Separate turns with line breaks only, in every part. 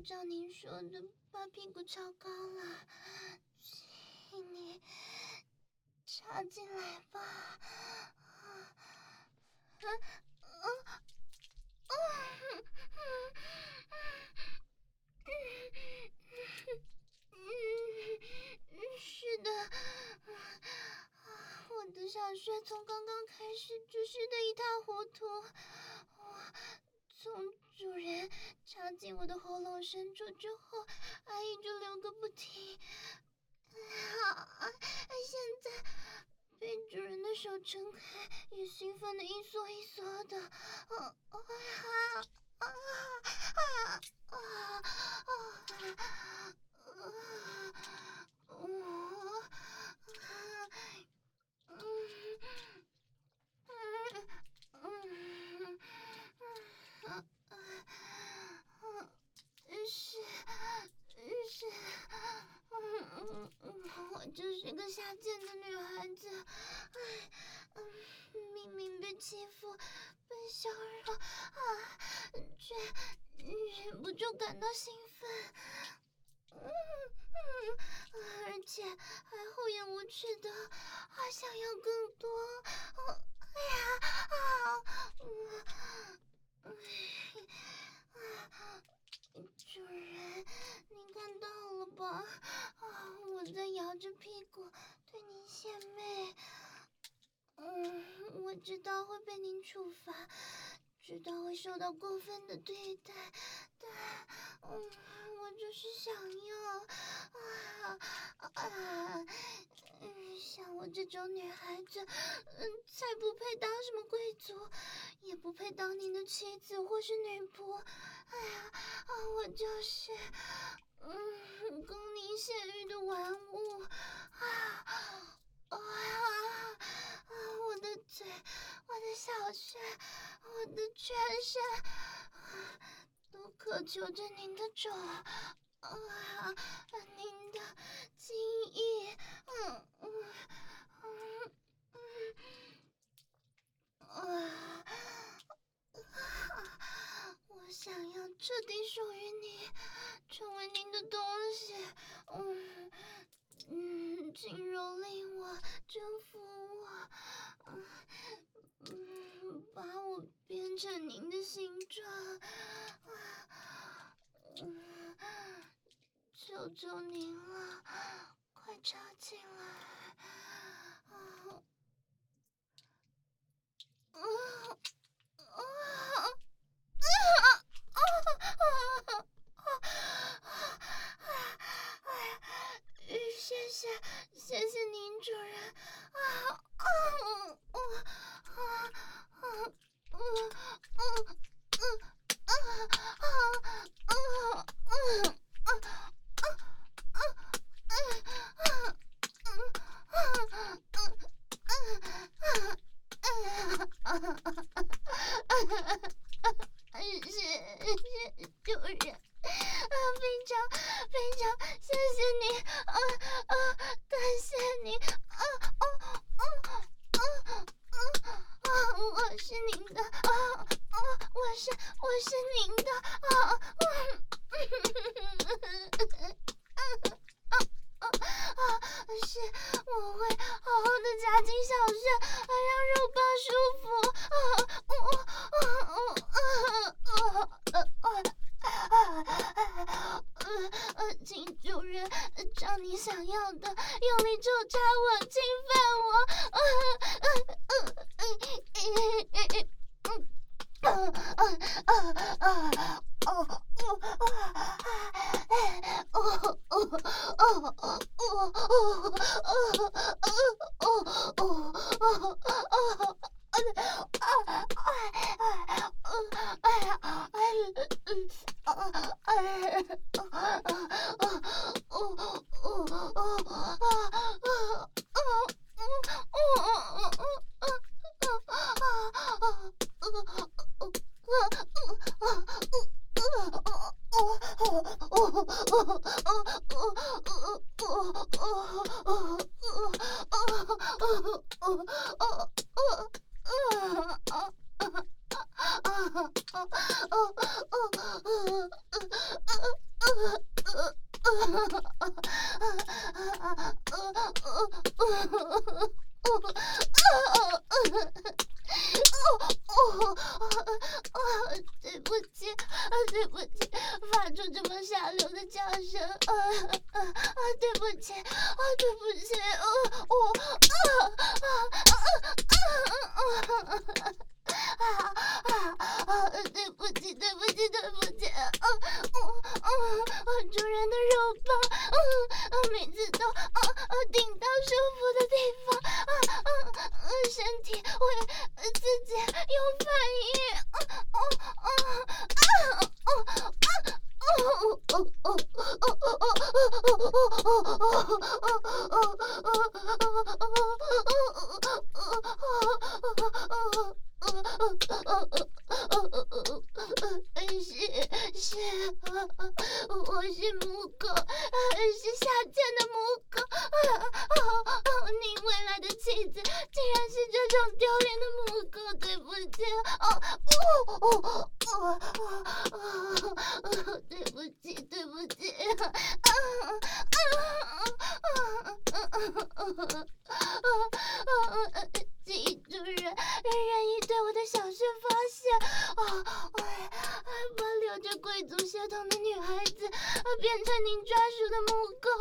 照您说的把屁股翘高了，请你插进来吧。是的，我的小穴从刚刚开始就湿得一塌糊涂，从主人插进我的喉咙深处之后，阿姨就流个不停。现在被主人的手撑开，也兴奋的一缩一缩的。我就是个下贱的女孩子，明明被欺负、被羞辱，却忍不住感到兴奋，而且还厚颜无耻的，想要更多。主人，您看到了吧？我在摇着屁股对您献媚。我知道会被您处罚，知道会受到过分的对待，但我就是想要像我这种女孩子，才不配当什么贵族，也不配当您的妻子或是女仆。我就是供您泄欲的玩物。我的嘴，我的小穴，我的全身，都渴求着您的肘，您的精液，我想要彻底属于你，成为您的东西。请蹂躏我，征服我，把我变成您的形状。求求您了，快插进来。谢谢您，主人。谢主人，非常谢谢你，感谢你，我是您的，我是您的，是，我会好好的夹紧小穴，让肉棒舒服。请主人照你想要的，用力抽插我，侵对不起，对不起，发出这么下流的叫声，对不起，对不起，对不起，对不起，对不起，主人的肉棒，每次都顶到舒服的地方，身体会自己有反应，是，我是母狗，是下贱的母狗。您未来的妻子竟然是这种丢脸的母狗，对不起，对不起，对不起，记主人，任意对我的小事发现，把留着贵族血统的女孩子变成您专属的母狗，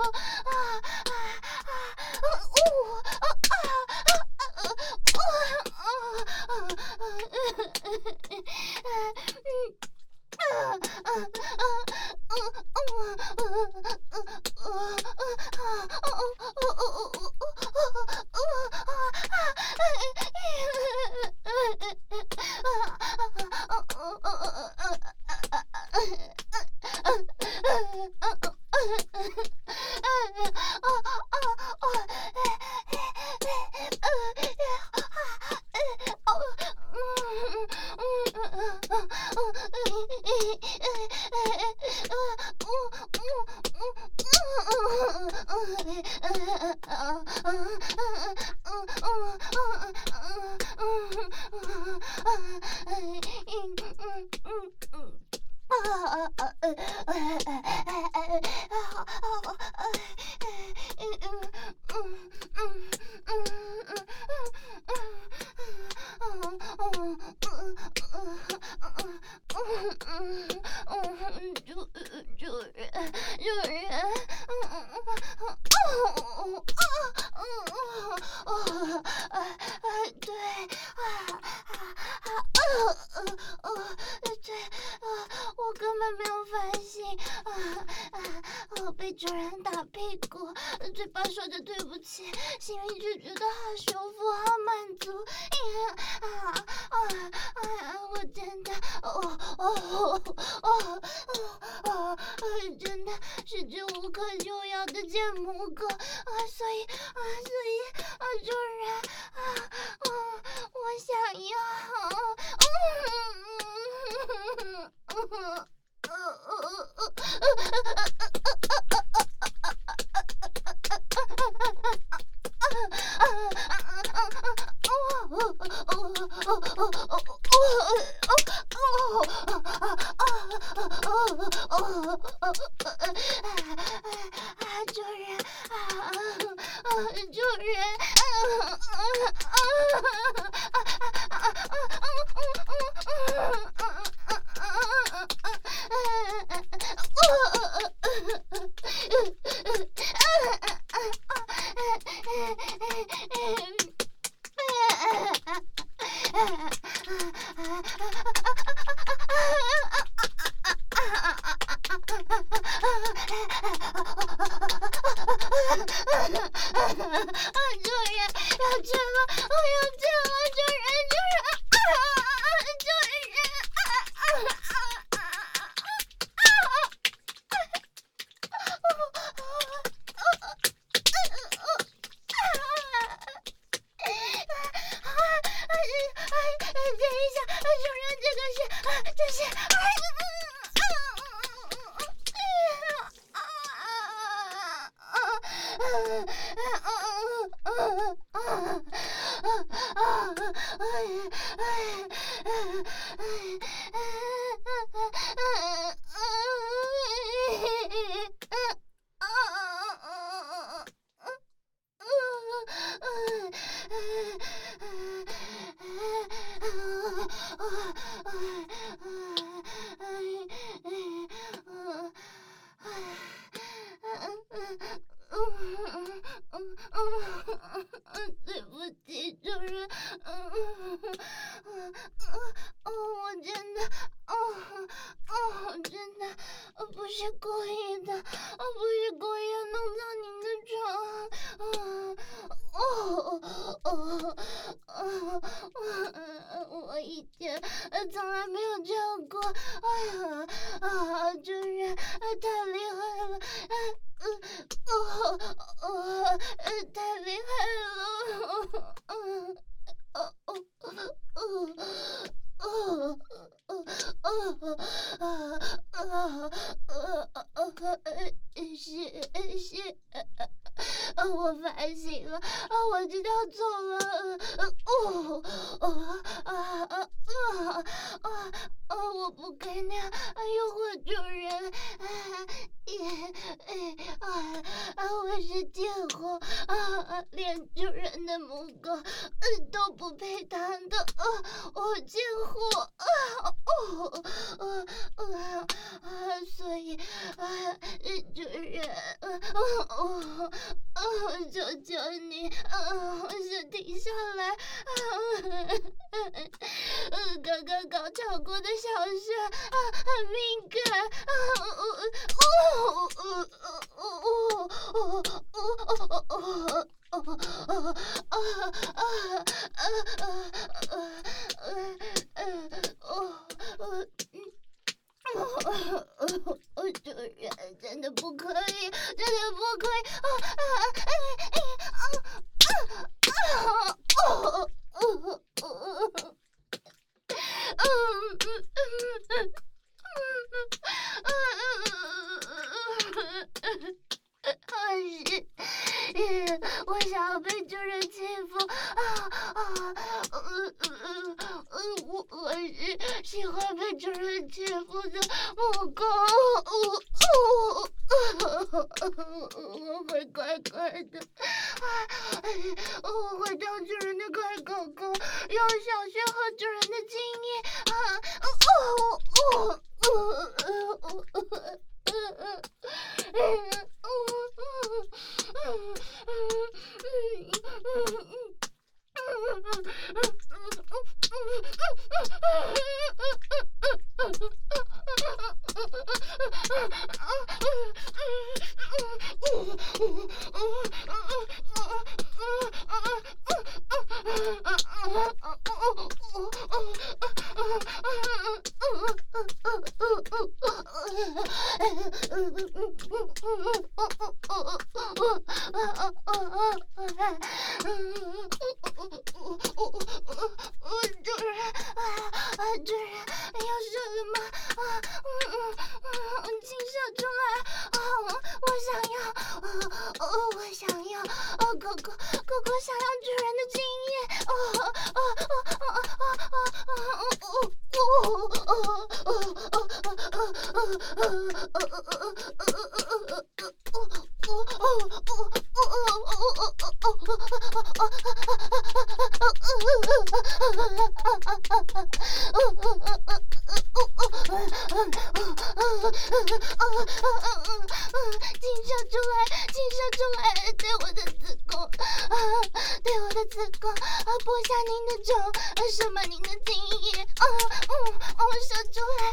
我根本没有反省，被主人打屁股，嘴巴说着对不起，心里就觉得好舒服，好满足。我真的，真的是只无可救药的贱母狗，所以，主人，我想要。主人，主人， 对不起，主人。我真的，真的，不是故意的，不是故意要弄脏您的床。我以前从来没有这样过。主人，太厉害了。太厉害了！是，我反省了，我知道错了。我不该那样诱惑主人。我是贱货，连主人的母狗都不配当的。我贱货。所以主人，求求你，先停下来。刚刚高潮过的小穴很敏感。主人，真的不可以，真的不可以。我想要被主人欺负。我是喜欢被主人欺负的母狗。我会乖乖的。我会当主人的乖狗狗，有小学和主人的经验。主人，要射了吗？请射出来！我想要，狗狗想要主人的经验。请射出来，对我的子宫，播下您的种，什么您的经验。射出来！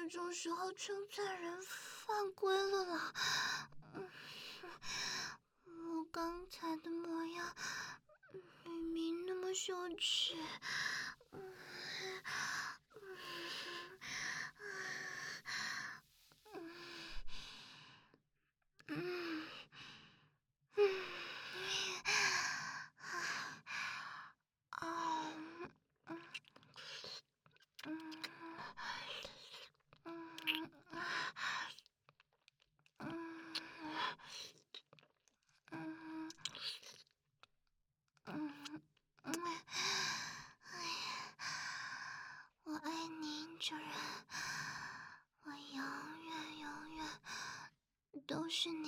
这种时候称赞人犯规了啦。我刚才的模样明明那么羞耻。我爱你，殷主人，我永远永远都是你